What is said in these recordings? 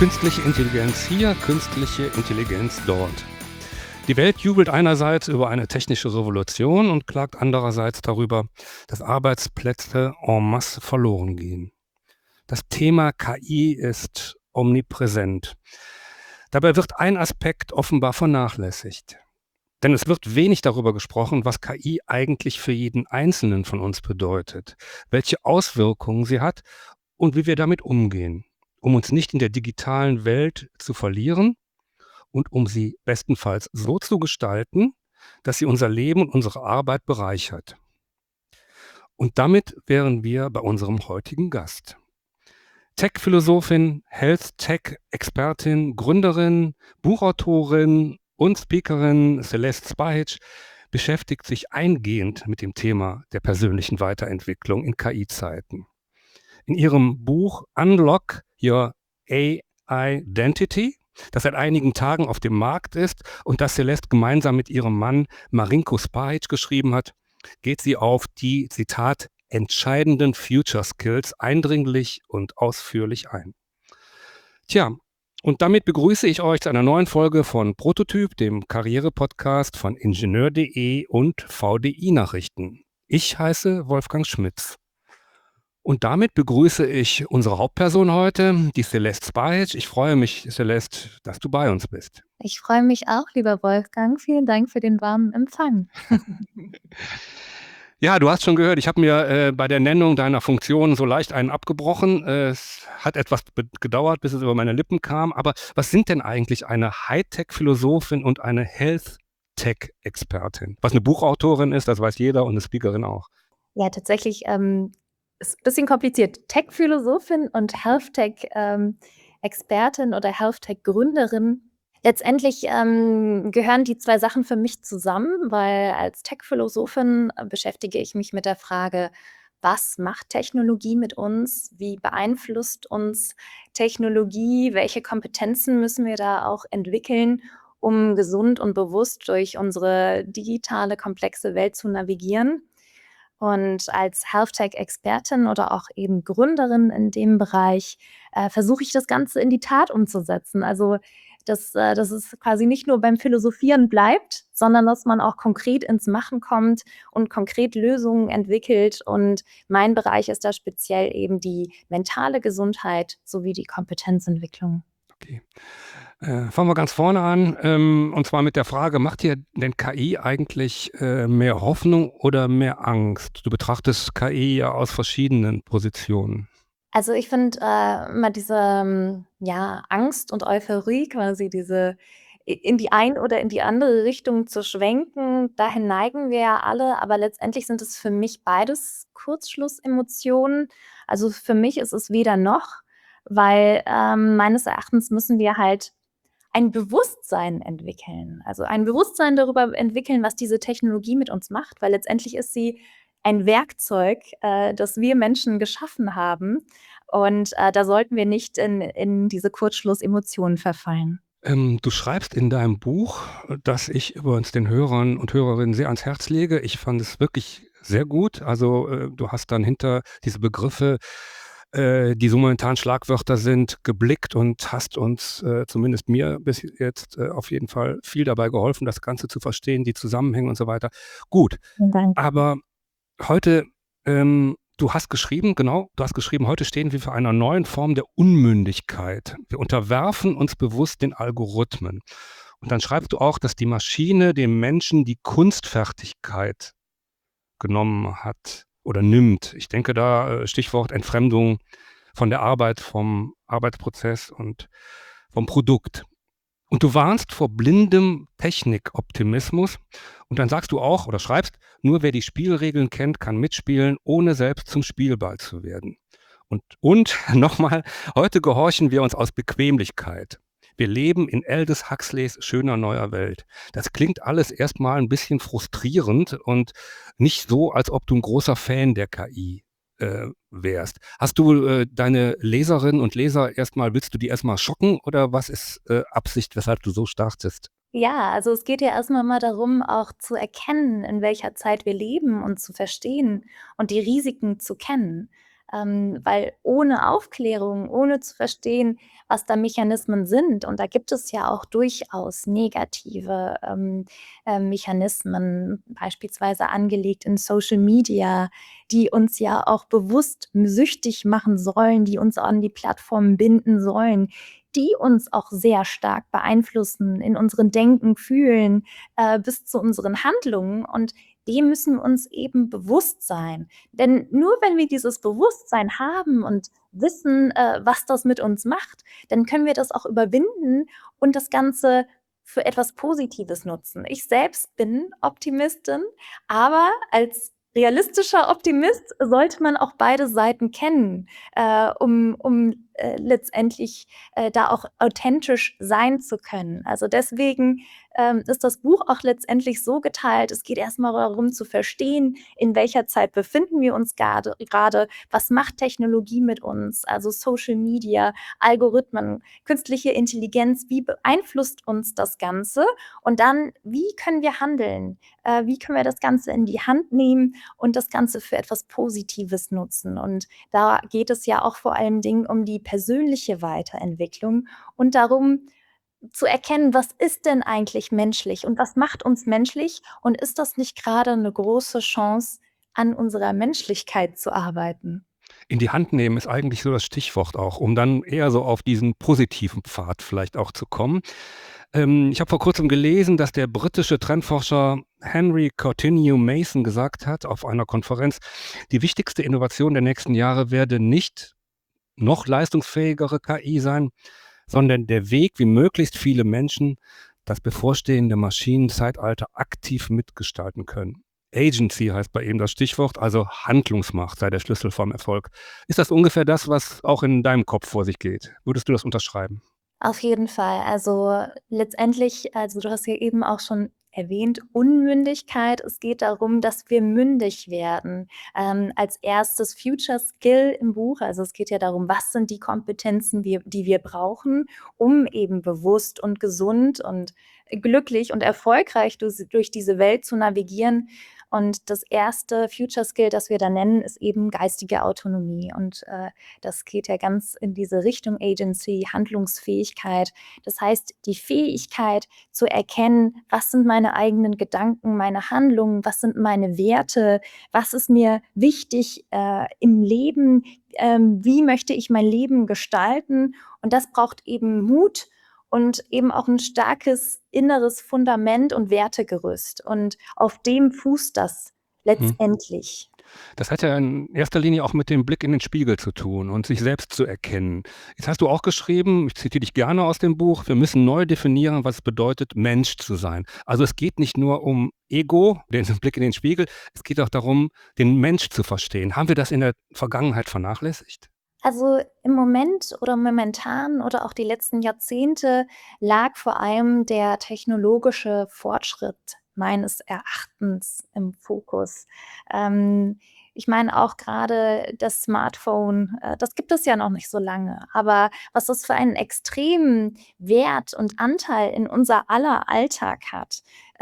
Künstliche Intelligenz hier, künstliche Intelligenz dort. Die Welt jubelt einerseits über eine technische Revolution und klagt andererseits darüber, dass Arbeitsplätze en masse verloren gehen. Das Thema KI ist omnipräsent. Dabei wird ein Aspekt offenbar vernachlässigt. Denn es wird wenig darüber gesprochen, was KI eigentlich für jeden Einzelnen von uns bedeutet, welche Auswirkungen sie hat und wie wir damit umgehen, um uns nicht in der digitalen Welt zu verlieren und um sie bestenfalls so zu gestalten, dass sie unser Leben und unsere Arbeit bereichert. Und damit wären wir bei unserem heutigen Gast. Tech-Philosophin, Health-Tech-Expertin, Gründerin, Buchautorin und Speakerin Celeste Spahic beschäftigt sich eingehend mit dem Thema der persönlichen Weiterentwicklung in KI-Zeiten. In ihrem Buch Unlock Your AI-Identity, das seit einigen Tagen auf dem Markt ist und das Celeste gemeinsam mit ihrem Mann Marinko Spahic geschrieben hat, geht sie auf die, Zitat, entscheidenden Future Skills eindringlich und ausführlich ein. Tja, und damit begrüße ich euch zu einer neuen Folge von Prototyp, dem Karriere-Podcast von Ingenieur.de und VDI-Nachrichten. Ich heiße Wolfgang Schmitz. Und damit begrüße ich unsere Hauptperson heute, die Celeste Spahic. Ich freue mich, Celeste, dass du bei uns bist. Ich freue mich auch, lieber Wolfgang. Vielen Dank für den warmen Empfang. Ja, du hast schon gehört, ich habe mir bei der Nennung deiner Funktion so leicht einen abgebrochen. Es hat etwas gedauert, bis es über meine Lippen kam. Aber was sind denn eigentlich eine Hightech-Philosophin und eine Health-Tech-Expertin? Was eine Buchautorin ist, das weiß jeder, und eine Speakerin auch. Ja, tatsächlich ist ein bisschen kompliziert. Tech-Philosophin und Health-Tech-Expertin oder Health-Tech-Gründerin. Letztendlich gehören die zwei Sachen für mich zusammen, weil als Tech-Philosophin beschäftige ich mich mit der Frage, was macht Technologie mit uns? Wie beeinflusst uns Technologie? Welche Kompetenzen müssen wir da auch entwickeln, um gesund und bewusst durch unsere digitale, komplexe Welt zu navigieren? Und als Health-Tech-Expertin oder auch eben Gründerin in dem Bereich versuche ich das Ganze in die Tat umzusetzen. Also dass es quasi nicht nur beim Philosophieren bleibt, sondern dass man auch konkret ins Machen kommt und konkret Lösungen entwickelt. Und mein Bereich ist da speziell eben die mentale Gesundheit sowie die Kompetenzentwicklung. Okay. Fangen wir ganz vorne an, und zwar mit der Frage, macht dir denn KI eigentlich mehr Hoffnung oder mehr Angst? Du betrachtest KI ja aus verschiedenen Positionen. Also ich finde immer diese Angst und Euphorie, quasi diese in die eine oder in die andere Richtung zu schwenken, dahin neigen wir ja alle, aber letztendlich sind es für mich beides Kurzschlussemotionen. Also für mich ist es weder noch, weil meines Erachtens müssen wir halt ein Bewusstsein entwickeln. Also ein Bewusstsein darüber entwickeln, was diese Technologie mit uns macht, weil letztendlich ist sie ein Werkzeug, das wir Menschen geschaffen haben. Und da sollten wir nicht in diese Kurzschlussemotionen verfallen. Du schreibst in deinem Buch, das ich übrigens den Hörern und Hörerinnen sehr ans Herz lege. Ich fand es wirklich sehr gut. Also du hast dann hinter diese Begriffe, die so momentan Schlagwörter sind, geblickt und hast uns, zumindest mir bis jetzt, auf jeden Fall viel dabei geholfen, das Ganze zu verstehen, die Zusammenhänge und so weiter. Gut, Vielen Dank. aber heute, du hast geschrieben, heute stehen wir vor einer neuen Form der Unmündigkeit. Wir unterwerfen uns bewusst den Algorithmen. Und dann schreibst du auch, dass die Maschine dem Menschen die Kunstfertigkeit genommen hat oder nimmt. Ich denke da, Stichwort Entfremdung von der Arbeit, vom Arbeitsprozess und vom Produkt. Und du warnst vor blindem Technikoptimismus. Und dann sagst du auch oder schreibst, nur wer die Spielregeln kennt, kann mitspielen, ohne selbst zum Spielball zu werden. Und nochmal, heute gehorchen wir uns aus Bequemlichkeit. Wir leben in Aldous Huxleys schöner neuer Welt. Das klingt alles erstmal ein bisschen frustrierend und nicht so, als ob du ein großer Fan der KI wärst. Hast du deine Leserinnen und Leser willst du die erstmal schocken oder was ist Absicht, weshalb du so startest? Ja, also es geht ja erstmal mal darum, auch zu erkennen, in welcher Zeit wir leben und zu verstehen und die Risiken zu kennen. weil ohne Aufklärung, ohne zu verstehen, was da Mechanismen sind, und da gibt es ja auch durchaus negative Mechanismen, beispielsweise angelegt in Social Media, die uns ja auch bewusst süchtig machen sollen, die uns an die Plattformen binden sollen, die uns auch sehr stark beeinflussen in unseren Denken, Fühlen, bis zu unseren Handlungen, und dem müssen wir uns eben bewusst sein. Denn nur wenn wir dieses Bewusstsein haben und wissen, was das mit uns macht, dann können wir das auch überwinden und das Ganze für etwas Positives nutzen. Ich selbst bin Optimistin, aber als realistischer Optimist sollte man auch beide Seiten kennen, um letztendlich da auch authentisch sein zu können. Also deswegen ist das Buch auch letztendlich so geteilt. Es geht erstmal darum zu verstehen, in welcher Zeit befinden wir uns gerade, was macht Technologie mit uns, also Social Media, Algorithmen, künstliche Intelligenz, wie beeinflusst uns das Ganze, und dann, wie können wir handeln, wie können wir das Ganze in die Hand nehmen und das Ganze für etwas Positives nutzen. Und da geht es ja auch vor allen Dingen um die persönliche Weiterentwicklung und darum zu erkennen, was ist denn eigentlich menschlich und was macht uns menschlich, und ist das nicht gerade eine große Chance, an unserer Menschlichkeit zu arbeiten? In die Hand nehmen ist eigentlich so das Stichwort auch, um dann eher so auf diesen positiven Pfad vielleicht auch zu kommen. Ich habe vor Kurzem gelesen, dass der britische Trendforscher Henry Courtenay Mason gesagt hat auf einer Konferenz, die wichtigste Innovation der nächsten Jahre werde nicht noch leistungsfähigere KI sein, sondern der Weg, wie möglichst viele Menschen das bevorstehende Maschinenzeitalter aktiv mitgestalten können. Agency heißt bei ihm das Stichwort, also Handlungsmacht sei der Schlüssel vom Erfolg. Ist das ungefähr das, was auch in deinem Kopf vor sich geht? Würdest du das unterschreiben? Auf jeden Fall. Also, letztendlich, also, du hast ja eben auch schon erwähnt, Unmündigkeit. Es geht darum, dass wir mündig werden. Als erstes Future Skill im Buch, also, es geht ja darum, was sind die Kompetenzen, die wir brauchen, um eben bewusst und gesund und glücklich und erfolgreich durch diese Welt zu navigieren. Und das erste Future Skill, das wir da nennen, ist eben geistige Autonomie. Und das geht ja ganz in diese Richtung Agency, Handlungsfähigkeit. Das heißt, die Fähigkeit zu erkennen, was sind meine eigenen Gedanken, meine Handlungen, was sind meine Werte, was ist mir wichtig im Leben, wie möchte ich mein Leben gestalten. Und das braucht eben Mut und eben auch ein starkes inneres Fundament und Wertegerüst. Und auf dem fußt das Hm. letztendlich. Das hat ja in erster Linie auch mit dem Blick in den Spiegel zu tun und sich selbst zu erkennen. Jetzt hast du auch geschrieben, ich zitiere dich gerne aus dem Buch, wir müssen neu definieren, was es bedeutet, Mensch zu sein. Also es geht nicht nur um Ego, den Blick in den Spiegel, es geht auch darum, den Mensch zu verstehen. Haben wir das in der Vergangenheit vernachlässigt? Also, im Moment oder momentan oder auch die letzten Jahrzehnte lag vor allem der technologische Fortschritt meines Erachtens im Fokus. Ähm, Ich meine auch gerade das Smartphone, das gibt es ja noch nicht so lange, aber was das für einen extremen Wert und Anteil in unser aller Alltag hat,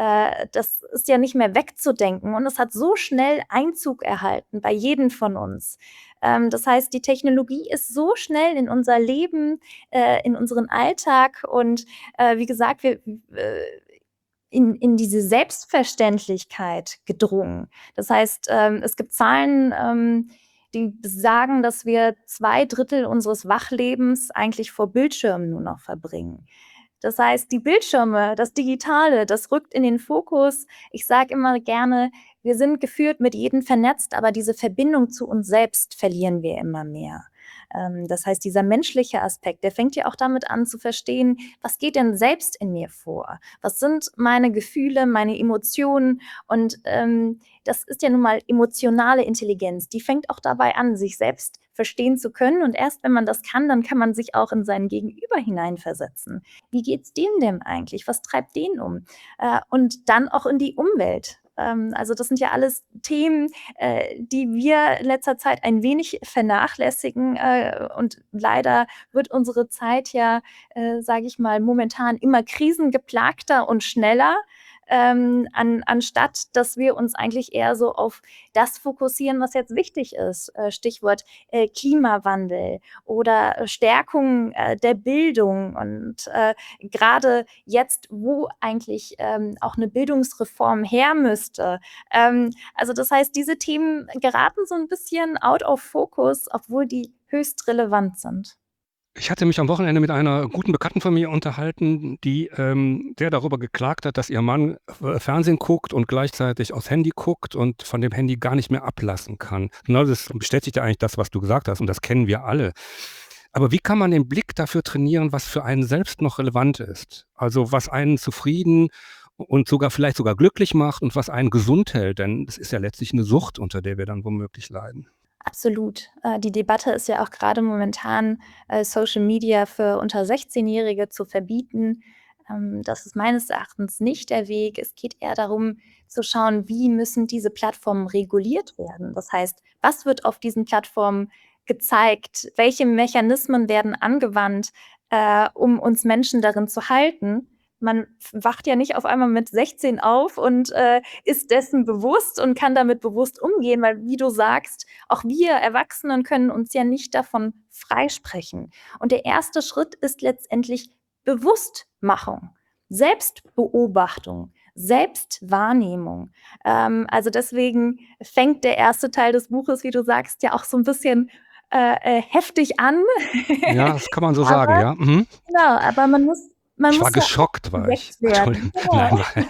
das ist ja nicht mehr wegzudenken, und es hat so schnell Einzug erhalten bei jedem von uns. Das heißt, die Technologie ist so schnell in unser Leben, in unseren Alltag, und wie gesagt, wir in diese Selbstverständlichkeit gedrungen. Das heißt, es gibt Zahlen, die sagen, dass wir 2 Drittel unseres Wachlebens eigentlich vor Bildschirmen nur noch verbringen. Das heißt, die Bildschirme, das Digitale, das rückt in den Fokus. Ich sage immer gerne, wir sind gefühlt mit jedem vernetzt, aber diese Verbindung zu uns selbst verlieren wir immer mehr. Das heißt, dieser menschliche Aspekt, der fängt ja auch damit an zu verstehen, was geht denn selbst in mir vor? Was sind meine Gefühle, meine Emotionen? Und das ist ja nun mal emotionale Intelligenz. Die fängt auch dabei an, sich selbst verstehen zu können. Und erst wenn man das kann, dann kann man sich auch in sein Gegenüber hineinversetzen. Wie geht's dem denn eigentlich? Was treibt den um? Und dann auch in die Umwelt. Also das sind ja alles Themen, die wir in letzter Zeit ein wenig vernachlässigen. Und leider wird unsere Zeit ja, sage ich mal, momentan immer krisengeplagter und schneller. anstatt dass wir uns eigentlich eher so auf das fokussieren, was jetzt wichtig ist. Stichwort Klimawandel oder Stärkung der Bildung. Und gerade jetzt, wo eigentlich auch eine Bildungsreform her müsste. Also das heißt, diese Themen geraten so ein bisschen out of focus, obwohl die höchst relevant sind. Ich hatte mich am Wochenende mit einer guten Bekannten von mir unterhalten, die sehr darüber geklagt hat, dass ihr Mann Fernsehen guckt und gleichzeitig aufs Handy guckt und von dem Handy gar nicht mehr ablassen kann. Genau, das bestätigt ja eigentlich das, was du gesagt hast, und das kennen wir alle. Aber wie kann man den Blick dafür trainieren, was für einen selbst noch relevant ist? Also was einen zufrieden und vielleicht sogar glücklich macht und was einen gesund hält, denn das ist ja letztlich eine Sucht, unter der wir dann womöglich leiden. Absolut. Die Debatte ist ja auch gerade momentan, Social Media für unter 16-Jährige zu verbieten. Das ist meines Erachtens nicht der Weg. Es geht eher darum zu schauen, wie müssen diese Plattformen reguliert werden? Das heißt, was wird auf diesen Plattformen gezeigt? Welche Mechanismen werden angewandt, um uns Menschen darin zu halten? Man wacht ja nicht auf einmal mit 16 auf und ist dessen bewusst und kann damit bewusst umgehen, weil, wie du sagst, auch wir Erwachsenen können uns ja nicht davon freisprechen. Und der erste Schritt ist letztendlich Bewusstmachung, Selbstbeobachtung, Selbstwahrnehmung. Also deswegen fängt der erste Teil des Buches, wie du sagst, ja auch so ein bisschen heftig an. Ja, das kann man so sagen, Aber ja. Mhm. genau, aber man Ich war muss ja auch geschockt, war ich. geweckt werden. Entschuldigung. Genau. Nein, nein.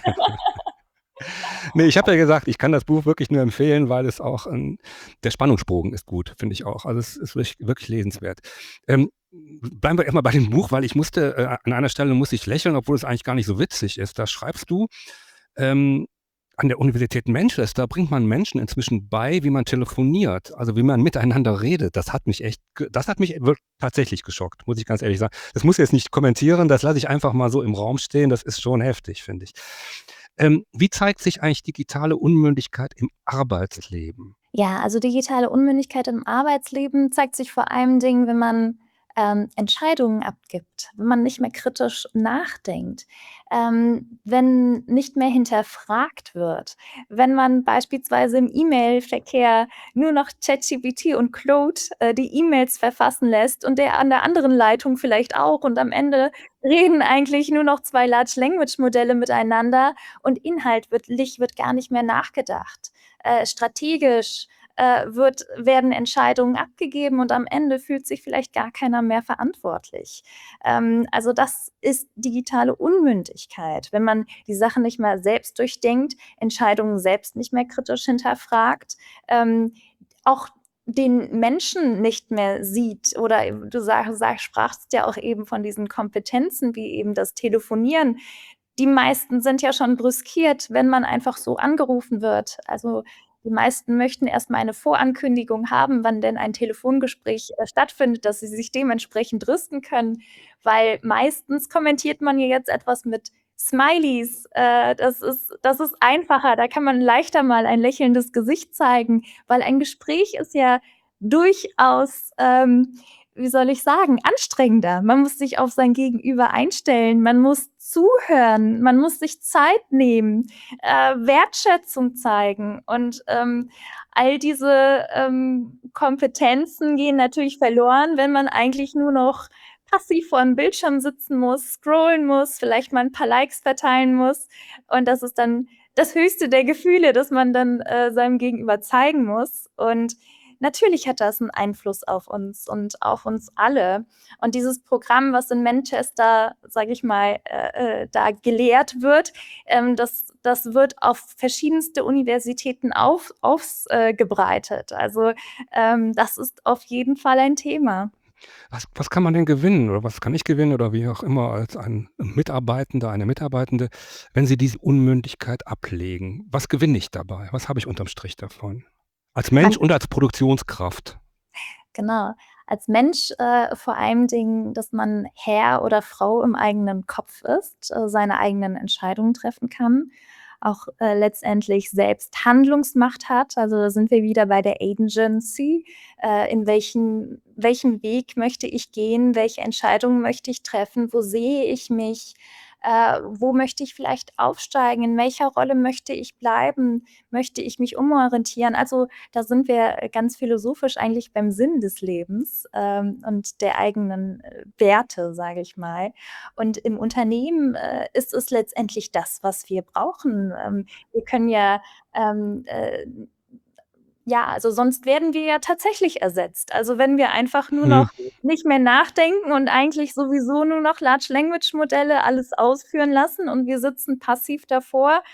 Ne, ich habe ja gesagt, ich kann das Buch wirklich nur empfehlen, weil es auch der Spannungsbogen ist gut, finde ich auch. Also, es ist wirklich lesenswert. Bleiben wir erst mal bei dem Buch, weil ich musste an einer Stelle musste ich lächeln, obwohl es eigentlich gar nicht so witzig ist. Da schreibst du, ähm, an der Universität Manchester bringt man Menschen inzwischen bei, wie man telefoniert, also wie man miteinander redet. Das hat mich tatsächlich geschockt, muss ich ganz ehrlich sagen. Das muss ich jetzt nicht kommentieren, das lasse ich einfach mal so im Raum stehen. Das ist schon heftig, finde ich. Wie zeigt sich eigentlich digitale Unmündigkeit im Arbeitsleben? Ja, also digitale Unmündigkeit im Arbeitsleben zeigt sich vor allen Dingen, wenn man Entscheidungen abgibt, wenn man nicht mehr kritisch nachdenkt, wenn nicht mehr hinterfragt wird, wenn man beispielsweise im E-Mail-Verkehr nur noch ChatGPT und Claude die E-Mails verfassen lässt und der an der anderen Leitung vielleicht auch, und am Ende reden eigentlich nur noch 2 Large Language Modelle miteinander und inhaltlich wird gar nicht mehr nachgedacht. Strategisch werden Entscheidungen abgegeben und am Ende fühlt sich vielleicht gar keiner mehr verantwortlich. Also das ist digitale Unmündigkeit, wenn man die Sachen nicht mehr selbst durchdenkt, Entscheidungen selbst nicht mehr kritisch hinterfragt, auch den Menschen nicht mehr sieht. Oder du sprachst ja auch eben von diesen Kompetenzen wie eben das Telefonieren. Die meisten sind ja schon brüskiert, wenn man einfach so angerufen wird. Also die meisten möchten erst mal eine Vorankündigung haben, wann denn ein Telefongespräch stattfindet, dass sie sich dementsprechend rüsten können, weil meistens kommentiert man ja jetzt etwas mit Smileys. Das ist einfacher, da kann man leichter mal ein lächelndes Gesicht zeigen, weil ein Gespräch ist ja durchaus, wie soll ich sagen, anstrengender. Man muss sich auf sein Gegenüber einstellen, man muss zuhören, man muss sich Zeit nehmen, Wertschätzung zeigen und all diese Kompetenzen gehen natürlich verloren, wenn man eigentlich nur noch passiv vor dem Bildschirm sitzen muss, scrollen muss, vielleicht mal ein paar Likes verteilen muss, und das ist dann das höchste der Gefühle, das man dann seinem Gegenüber zeigen muss. Und natürlich hat das einen Einfluss auf uns und auf uns alle. Und dieses Programm, was in Manchester, sage ich mal, da gelehrt wird, das wird auf verschiedenste Universitäten ausgebreitet. Also das ist auf jeden Fall ein Thema. Was kann man denn gewinnen oder was kann ich gewinnen oder wie auch immer als ein Mitarbeitender, eine Mitarbeitende, wenn sie diese Unmündigkeit ablegen? Was gewinne ich dabei? Was habe ich unterm Strich davon? Als Mensch Man und als Produktionskraft. Genau. Als Mensch, vor allen Dingen, dass man Herr oder Frau im eigenen Kopf ist, seine eigenen Entscheidungen treffen kann, auch, letztendlich selbst Handlungsmacht hat. Also, da sind wir wieder bei der Agency. In welchen Weg möchte ich gehen? Welche Entscheidungen möchte ich treffen? Wo sehe ich mich? Wo möchte ich vielleicht aufsteigen? In welcher Rolle möchte ich bleiben? Möchte ich mich umorientieren? Also, da sind wir ganz philosophisch eigentlich beim Sinn des Lebens, und der eigenen, Werte, sage ich mal. Und im Unternehmen, ist es letztendlich das, was wir brauchen. Wir können ja, ähm, ja, also sonst werden wir ja tatsächlich ersetzt. Also, wenn wir einfach nur Mhm. noch nicht mehr nachdenken und eigentlich sowieso nur noch Large Language Modelle alles ausführen lassen und wir sitzen passiv davor,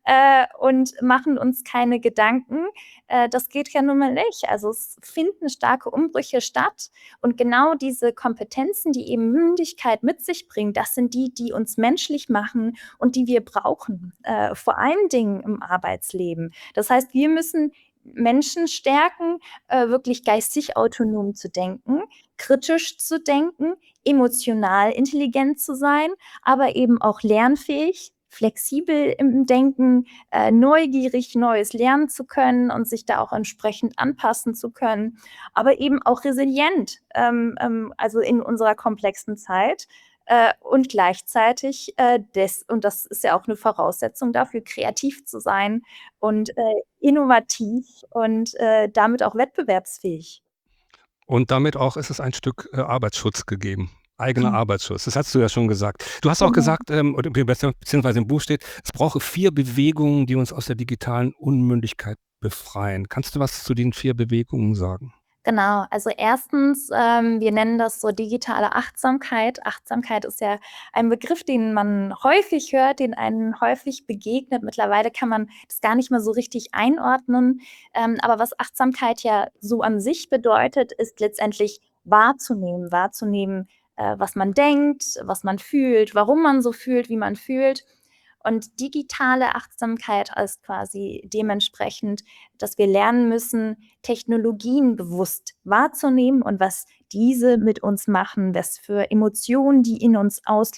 und machen uns keine Gedanken, das geht ja nun mal nicht. Also, es finden starke Umbrüche statt und genau diese Kompetenzen, die eben Mündigkeit mit sich bringt, das sind die, die uns menschlich machen und die wir brauchen, vor allen Dingen im Arbeitsleben. Das heißt, wir müssen Menschen stärken, wirklich geistig autonom zu denken, kritisch zu denken, emotional intelligent zu sein, aber eben auch lernfähig, flexibel im Denken, neugierig Neues lernen zu können und sich da auch entsprechend anpassen zu können, aber eben auch resilient, also in unserer komplexen Zeit, und gleichzeitig, und das ist ja auch 'ne Voraussetzung dafür, kreativ zu sein und, innovativ und, damit auch wettbewerbsfähig. Und damit auch ist es ein Stück, Arbeitsschutz gegeben, eigener Mhm. Arbeitsschutz. Das hast du ja schon gesagt. Du hast auch Genau. gesagt, oder beziehungsweise im Buch steht, es brauche 4 Bewegungen, die uns aus der digitalen Unmündigkeit befreien. Kannst du was zu den 4 Bewegungen sagen? Genau. Also erstens, wir nennen das so digitale Achtsamkeit. Achtsamkeit ist ja ein Begriff, den man häufig hört, den einem häufig begegnet. Mittlerweile kann man das gar nicht mehr so richtig einordnen. Aber was Achtsamkeit ja so an sich bedeutet, ist letztendlich wahrzunehmen, was man denkt, was man fühlt, warum man so fühlt, wie man fühlt. Und digitale Achtsamkeit ist quasi dementsprechend, dass wir lernen müssen, Technologien bewusst wahrzunehmen und was diese mit uns machen, was für Emotionen die in uns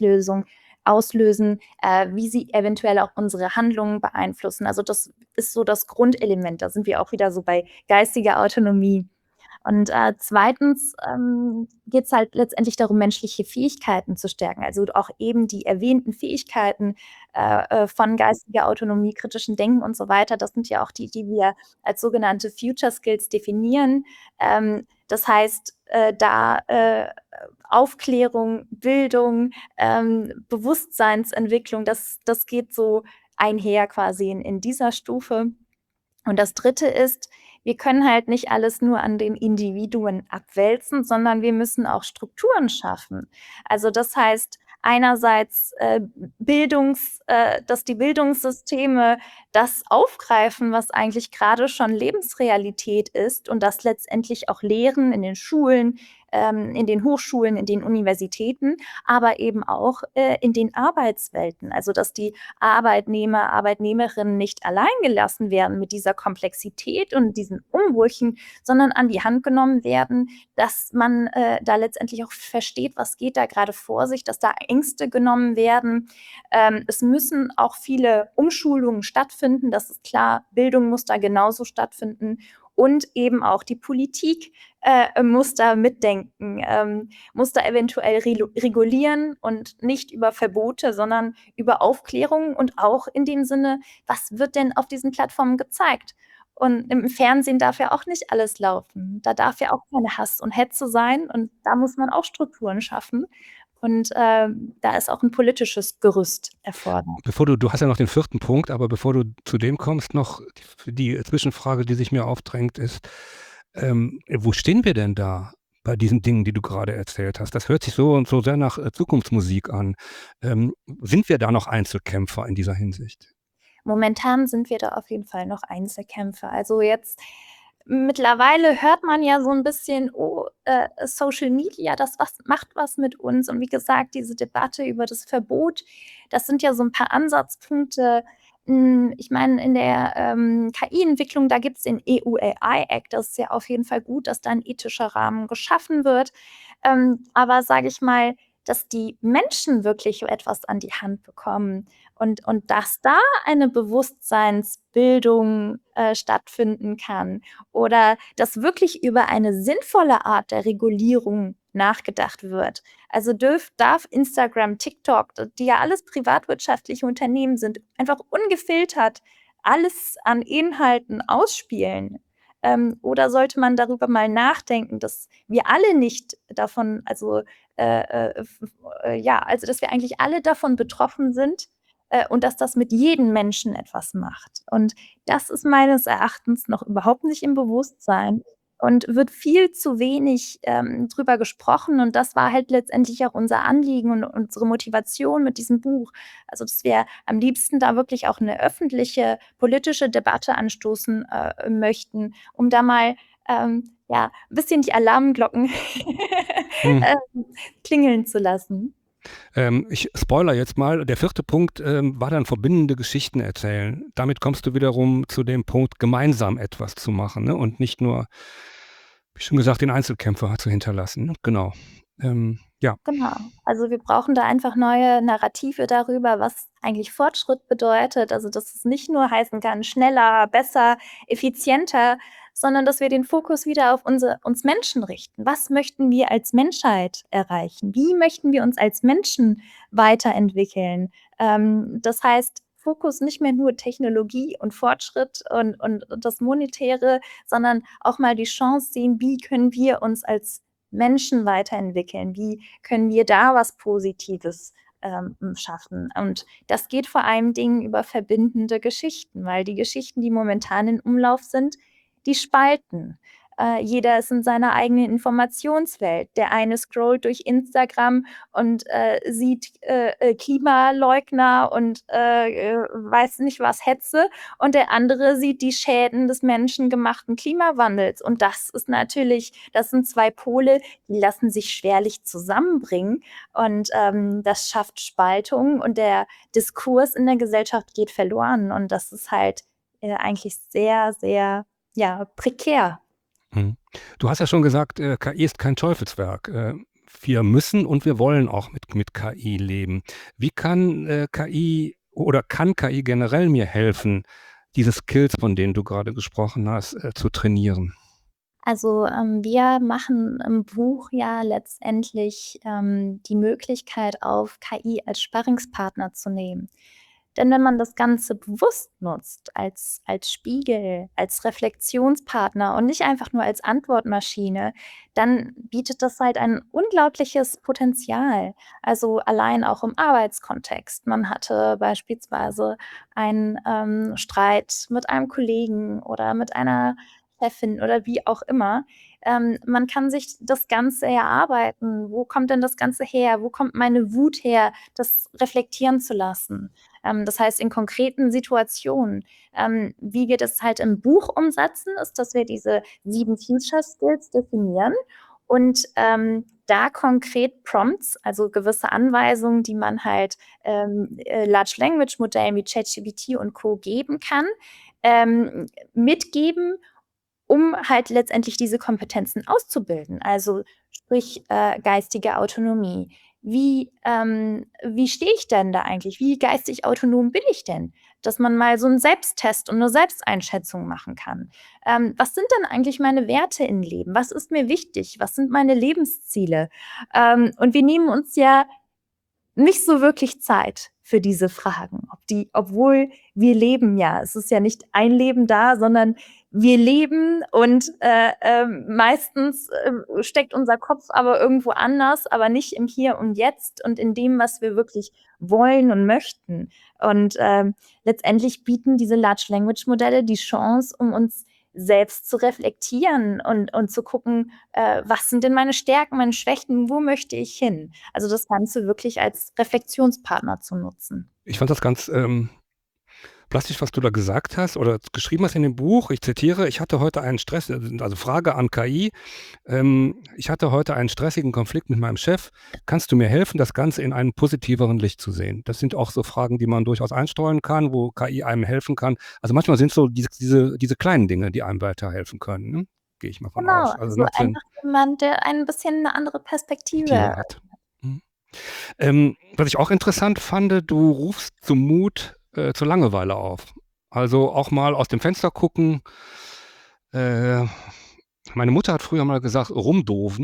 auslösen, wie sie eventuell auch unsere Handlungen beeinflussen. Also, das ist so das Grundelement. Da sind wir auch wieder so bei geistiger Autonomie. Und, 2. Geht's halt letztendlich darum, menschliche Fähigkeiten zu stärken. Also, auch eben die erwähnten Fähigkeiten, von geistiger Autonomie, kritischem Denken und so weiter. Das sind ja auch die, die wir als sogenannte Future Skills definieren. Das heißt, Aufklärung, Bildung, Bewusstseinsentwicklung, das geht so einher quasi in dieser Stufe. Und das Dritte ist, wir können halt nicht alles nur an den Individuen abwälzen, sondern wir müssen auch Strukturen schaffen. Also, das heißt einerseits, dass die Bildungssysteme das aufgreifen, was eigentlich grade schon Lebensrealität ist und das letztendlich auch lehren in den Schulen, in den Hochschulen, in den Universitäten, aber eben auch, in den Arbeitswelten. Also, dass die Arbeitnehmer, Arbeitnehmerinnen nicht allein gelassen werden mit dieser Komplexität und diesen Umbrüchen, sondern an die Hand genommen werden, dass man, da letztendlich auch versteht, was geht da grade vor sich, dass da Ängste genommen werden. Es müssen auch viele Umschulungen stattfinden, das ist klar. Bildung muss da genauso stattfinden und eben auch die Politik, muss da mitdenken, muss da eventuell regulieren und nicht über Verbote, sondern über Aufklärung und auch in dem Sinne, was wird denn auf diesen Plattformen gezeigt? Und im Fernsehen darf ja auch nicht alles laufen. Da darf ja auch keine Hass und Hetze sein und da muss man auch Strukturen schaffen. Und, da ist auch 'n politisches Gerüst erfordert. Bevor du hast ja noch den 4. Punkt, aber bevor du zu dem kommst, noch die Zwischenfrage, die sich mir aufdrängt, ist, wo stehen wir denn da bei diesen Dingen, die du grade erzählt hast? Das hört sich so und so sehr nach, Zukunftsmusik an. Sind wir da noch Einzelkämpfer in dieser Hinsicht? Momentan sind wir da auf jeden Fall noch Einzelkämpfer. Also, jetzt mittlerweile hört man ja so 'n bisschen: „Oh, Social Media, das macht was mit uns.“ Und wie gesagt, diese Debatte über das Verbot, das sind ja so 'n paar Ansatzpunkte. Ich meine, in der, KI-Entwicklung, da gibt's den EU AI Act. Das ist ja auf jeden Fall gut, dass da 'n ethischer Rahmen geschaffen wird. Aber sage ich mal, dass die Menschen wirklich etwas an die Hand bekommen und dass da eine Bewusstseinsbildung, stattfinden kann oder dass wirklich über eine sinnvolle Art der Regulierung nachgedacht wird. Also darf Instagram, TikTok, die ja alles privatwirtschaftliche Unternehmen sind, einfach ungefiltert alles an Inhalten ausspielen? Oder sollte man darüber mal nachdenken, dass wir alle nicht davon, also ja, also dass wir eigentlich alle davon betroffen sind und dass das mit jedem Menschen etwas macht. Und das ist meines Erachtens noch überhaupt nicht im Bewusstsein und wird viel zu wenig drüber gesprochen. Und das war halt letztendlich auch unser Anliegen und unsere Motivation mit diesem Buch. Also, dass wir am liebsten da wirklich auch eine öffentliche politische Debatte anstoßen möchten, um da mal ja, ein bisschen die Alarmglocken Mhm. klingeln zu lassen. Ich spoilere jetzt mal. Der 4. Punkt, war dann verbindende Geschichten erzählen. Damit kommst du wiederum zu dem Punkt, gemeinsam etwas zu machen, ne? Und nicht nur, wie schon gesagt, den Einzelkämpfer zu hinterlassen, ne? Genau. Ja. Genau. Also, wir brauchen da einfach neue Narrative darüber, was eigentlich Fortschritt bedeutet. Also, dass es nicht nur heißen kann, schneller, besser, effizienter, sondern dass wir den Fokus wieder auf uns Menschen richten. Was möchten wir als Menschheit erreichen? Wie möchten wir uns als Menschen weiterentwickeln? Das heißt, Fokus nicht mehr nur Technologie und Fortschritt und das Monetäre, sondern auch mal die Chance sehen, wie können wir uns als Menschen weiterentwickeln? Wie können wir da was Positives schaffen? Und das geht vor allen Dingen über verbindende Geschichten, weil die Geschichten, die momentan in Umlauf sind, die spalten. Jeder ist in seiner eigenen Informationswelt. Der eine scrollt durch Instagram und sieht Klimaleugner und weiß nicht was, Hetze, und der andere sieht die Schäden des menschengemachten Klimawandels. Und das sind 2 Pole, die lassen sich schwerlich zusammenbringen. Und das schafft Spaltung und der Diskurs in der Gesellschaft geht verloren. Und das ist halt eigentlich sehr, sehr, ja, prekär. Mhm. Du hast ja schon gesagt, KI ist kein Teufelswerk. Wir müssen und wir wollen auch mit KI leben. Wie kann KI oder kann KI generell mir helfen, diese Skills, von denen du gerade gesprochen hast, zu trainieren? Also, wir machen im Buch ja letztendlich die Möglichkeit auf, KI als Sparringspartner zu nehmen. Denn wenn man das Ganze bewusst nutzt als Spiegel, als Reflexionspartner und nicht einfach nur als Antwortmaschine, dann bietet das halt ein unglaubliches Potenzial. Also, allein auch im Arbeitskontext. Man hatte beispielsweise einen Streit mit einem Kollegen oder mit einer Chefin oder wie auch immer. Man kann sich das Ganze erarbeiten. Wo kommt denn das Ganze her? Wo kommt meine Wut her? Das reflektieren zu lassen. Das heißt, in konkreten Situationen. Wie wir das halt im Buch umsetzen, ist, dass wir diese 7 Future Skills definieren und da konkret Prompts, also gewisse Anweisungen, die man halt Large Language Modellen wie ChatGPT und Co. geben kann, mitgeben, um halt letztendlich diese Kompetenzen auszubilden. Also sprich, geistige Autonomie. Wie stehe ich denn da eigentlich? Wie geistig autonom bin ich denn? Dass man mal so 'n Selbsttest und 'ne Selbsteinschätzung machen kann. Was sind denn eigentlich meine Werte im Leben? Was ist mir wichtig? Was sind meine Lebensziele? Und wir nehmen uns ja nicht so wirklich Zeit für diese Fragen, obwohl wir leben ja. Es ist ja nicht ein Leben da, sondern wir leben und meistens steckt unser Kopf aber irgendwo anders, aber nicht im Hier und Jetzt und in dem, was wir wirklich wollen und möchten. Und letztendlich bieten diese Large Language Modelle die Chance, um uns selbst zu reflektieren und zu gucken, was sind denn meine Stärken, meine Schwächen, wo möchte ich hin? Also, das Ganze wirklich als Reflexionspartner zu nutzen. Ich fand das ganz plastisch, was du da gesagt hast oder geschrieben hast in dem Buch. Ich zitiere: „Ich hatte heute einen Stress“, also Frage an KI: „Ich hatte heute einen stressigen Konflikt mit meinem Chef. Kannst du mir helfen, das Ganze in einem positiveren Licht zu sehen?“ Das sind auch so Fragen, die man durchaus einstreuen kann, wo KI einem helfen kann. Also, manchmal sind so diese kleinen Dinge, die einem weiterhelfen können, ne? Gehe ich mal von Genau, aus. Also, also macht Sinn. einfach jemand, der ein bisschen 'ne andere Perspektive. Perspektive hat. Mhm. Was ich auch interessant fand, du rufst zum Mut, zur Langeweile auf. Also, auch mal aus dem Fenster gucken. Äh, Meine Mutter hat früher mal gesagt: „Rumdoven“.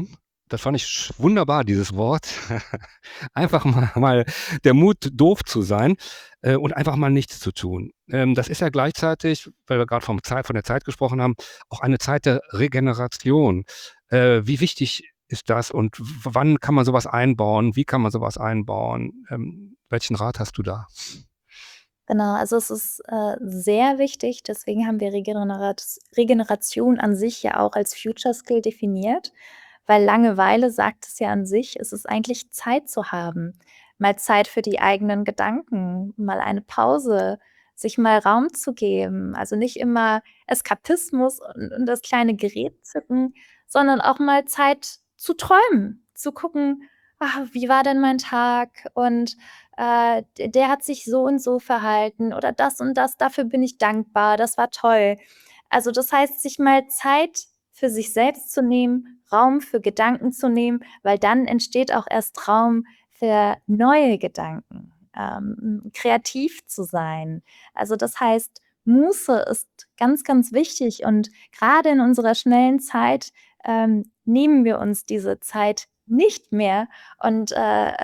Das fand ich wunderbar, dieses Wort. Einfach mal der Mut, doof zu sein, und einfach mal nichts zu tun. Das ist ja gleichzeitig, weil wir gerade von der Zeit gesprochen haben, auch eine Zeit der Regeneration. Wie wichtig ist das und wann kann man sowas einbauen? Wie kann man sowas einbauen? Welchen Rat hast du da? Genau, also es ist, sehr wichtig, deswegen haben wir Regeneration an sich ja auch als Future Skill definiert, weil Langeweile sagt es ja an sich, es ist eigentlich Zeit zu haben. Mal Zeit für die eigenen Gedanken, mal eine Pause, sich mal Raum zu geben. Also nicht immer Eskapismus und das kleine Gerät zücken, sondern auch mal Zeit zu träumen, zu gucken: „Ah, wie war denn mein Tag?“ Und der hat sich so und so verhalten oder das und das, dafür bin ich dankbar, das war toll. Also, das heißt, sich mal Zeit für sich selbst zu nehmen, Raum für Gedanken zu nehmen, weil dann entsteht auch erst Raum für neue Gedanken, kreativ zu sein. Also, das heißt, Muße ist ganz, ganz wichtig und gerade in unserer schnellen Zeit, nehmen wir uns diese Zeit nicht mehr und,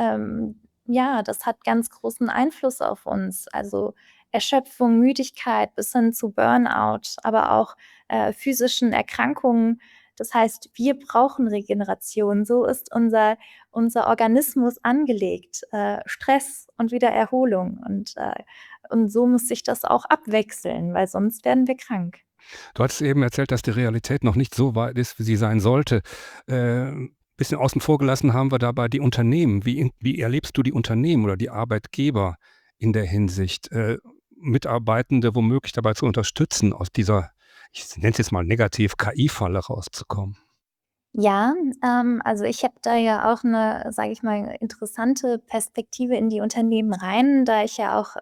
ja, das hat ganz großen Einfluss auf uns. Also, Erschöpfung, Müdigkeit bis hin zu Burnout, aber auch, physischen Erkrankungen. Das heißt, wir brauchen Regeneration. So ist unser Organismus angelegt, Stress und wieder Erholung. Und so muss sich das auch abwechseln, weil sonst werden wir krank. Du hattest eben erzählt, dass die Realität noch nicht so weit ist, wie sie sein sollte. Bisschen außen vor gelassen haben wir dabei die Unternehmen. Wie erlebst du die Unternehmen oder die Arbeitgeber in der Hinsicht, Mitarbeitende womöglich dabei zu unterstützen, aus dieser, ich nenne es jetzt mal negativ, KI-Falle rauszukommen? Ja, also ich habe da ja auch eine, sage ich mal, interessante Perspektive in die Unternehmen rein, da ich ja auch,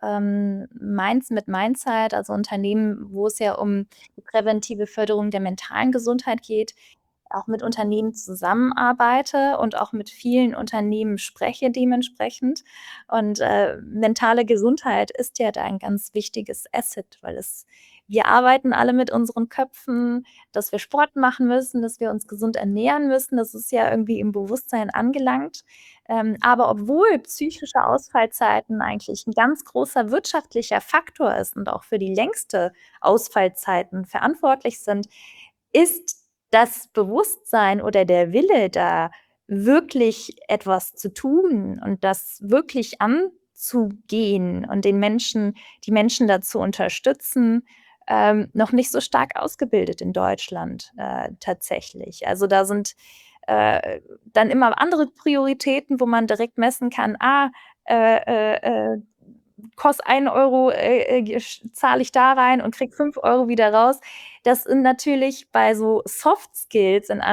Mindsight, also Unternehmen, wo es ja um die präventive Förderung der mentalen Gesundheit geht, auch mit Unternehmen zusammenarbeite und auch mit vielen Unternehmen spreche dementsprechend. Und, mentale Gesundheit ist ja da ein ganz wichtiges Asset, weil es wir arbeiten alle mit unseren Köpfen, dass wir Sport machen müssen, dass wir uns gesund ernähren müssen. Das ist ja irgendwie im Bewusstsein angelangt. Aber obwohl psychische Ausfallzeiten eigentlich ein ganz großer wirtschaftlicher Faktor ist und auch für die längste Ausfallzeiten verantwortlich sind, ist das Bewusstsein oder der Wille da, wirklich etwas zu tun und das wirklich anzugehen und die Menschen dazu unterstützen, noch nicht so stark ausgebildet in Deutschland, tatsächlich. Also, da sind, dann immer andere Prioritäten, wo man direkt messen kann: „Ah, äh, äh, äh, kostet 1 € zahle ich da rein und kriege 5 € wieder raus. Das sind natürlich bei so Soft Skills in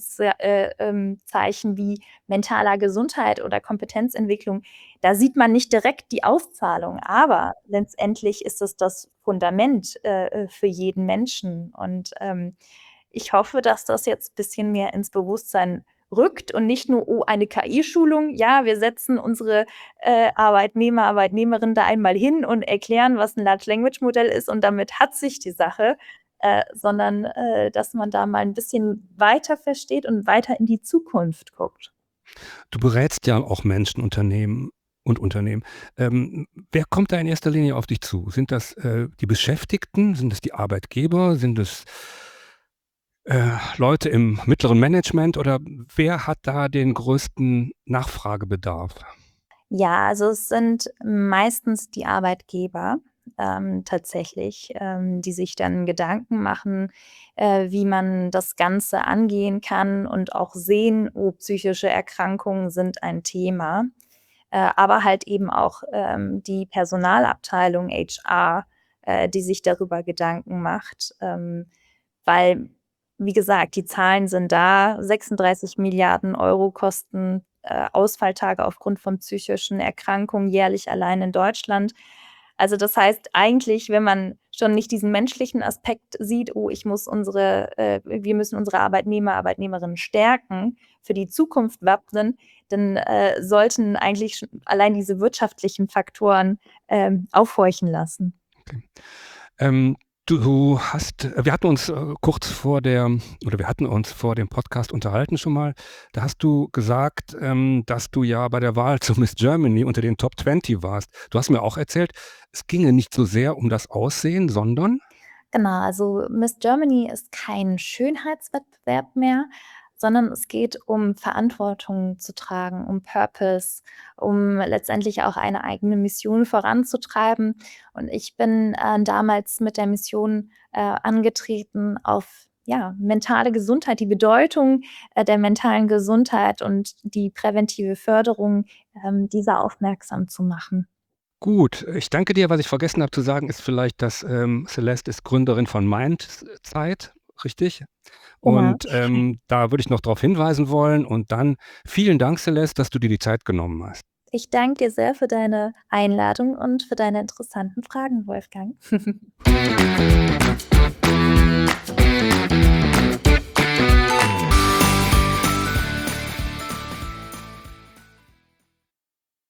Zeichen wie mentaler Gesundheit oder Kompetenzentwicklung, da sieht man nicht direkt die Auszahlung, aber letztendlich ist es das Fundament, für jeden Menschen. Und, ich hoffe, dass das jetzt bisschen mehr ins Bewusstsein rückt und nicht nur: „Oh, eine KI-Schulung. Ja, wir setzen unsere, Arbeitnehmer, Arbeitnehmerinnen da einmal hin und erklären, was 'n Large Language Modell ist und damit hat sich die Sache“, sondern, dass man da mal 'n bisschen weiter versteht und weiter in die Zukunft guckt. Du berätst ja auch Menschen, Unternehmen. Wer kommt da in erster Linie auf dich zu? Sind das, die Beschäftigten? Sind es die Arbeitgeber? Sind es, Leute im mittleren Management oder wer hat da den größten Nachfragebedarf? Ja, also es sind meistens die Arbeitgeber, tatsächlich, die sich dann Gedanken machen, wie man das Ganze angehen kann und auch sehen, oh, psychische Erkrankungen sind ein Thema. Aber halt eben auch, die Personalabteilung HR, die sich darüber Gedanken macht, weil, wie gesagt, die Zahlen sind da. 36 Milliarden € kosten, Ausfalltage aufgrund von psychischen Erkrankungen jährlich allein in Deutschland. Also, das heißt eigentlich, wenn man schon nicht diesen menschlichen Aspekt sieht: „Oh, wir müssen unsere Arbeitnehmer, Arbeitnehmerinnen stärken, für die Zukunft wappnen“, dann, sollten eigentlich schon allein diese wirtschaftlichen Faktoren, aufhorchen lassen. Okay. Ähm Wir hatten uns wir hatten uns vor dem Podcast unterhalten schon mal. Da hast du gesagt, dass du ja bei der Wahl zu Miss Germany unter den Top 20 warst. Du hast mir auch erzählt, es ginge nicht so sehr um das Aussehen, sondern Genau, also Miss Germany ist kein Schönheitswettbewerb mehr, sondern es geht um Verantwortung zu tragen, um Purpose, um letztendlich auch eine eigene Mission voranzutreiben. Und ich bin, damals mit der Mission, angetreten auf, ja, mentale Gesundheit, die Bedeutung, der mentalen Gesundheit und die präventive Förderung, dieser aufmerksam zu machen. gut. Ich danke dir. Was ich vergessen habe zu sagen, ist vielleicht, dass, Celeste ist Gründerin von Mindzeit, richtig? Genau. Und, da würde ich noch darauf hinweisen wollen und dann vielen Dank, Celeste, dass du dir die Zeit genommen hast. Ich danke dir sehr für deine Einladung und für deine interessanten Fragen, Wolfgang.